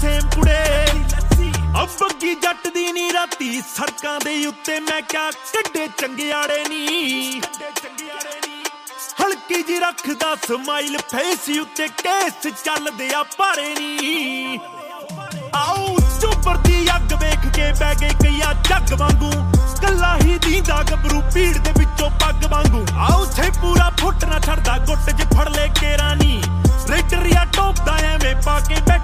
same ਕੁੜੇ ਬੱਗੀ ਜੱਟ ਦੀ ਨੀ ਰਾਤੀ ਸੜਕਾਂ ਦੇ ਉੱਤੇ ਮੈਂ ਕਿਆ ਕੱਢੇ ਚੰਗਿਆੜੇ ਨੀ ਹਲਕੀ ਜੀ ਰੱਖਦਾ ਸਮਾਈਲ ਫੇਸ ਉੱਤੇ ਕੇਸ ਚੱਲਦੇ ਆ ਭਾਰੇ ਨੀ ਆਓ ਚੁੱਪਰ ਦੀ ਅੱਗ ਵੇਖ ਕੇ ਬਹਿ ਗਏ ਕਈਆ ਜੱਗ ਵਾਂਗੂ ਕੱਲਾ ਹੀ ਦੀਂਦਾ ਗੱਭਰੂ ਭੀੜ ਦੇ ਵਿੱਚੋਂ ਪੱਗ ਵਾਂਗੂ ਆਓ ਛੇ ਪੂਰਾ ਫੁੱਟ ਨਾ ਛੱਡਦਾ ਗੁੱਟ 'ਚ ਫੜ ਲੈ ਕੇਰਾ ਨੀ ਰੇਡਰੀਆ ਟੋਪਦਾ ਐਵੇਂ ਪਾ ਕੇ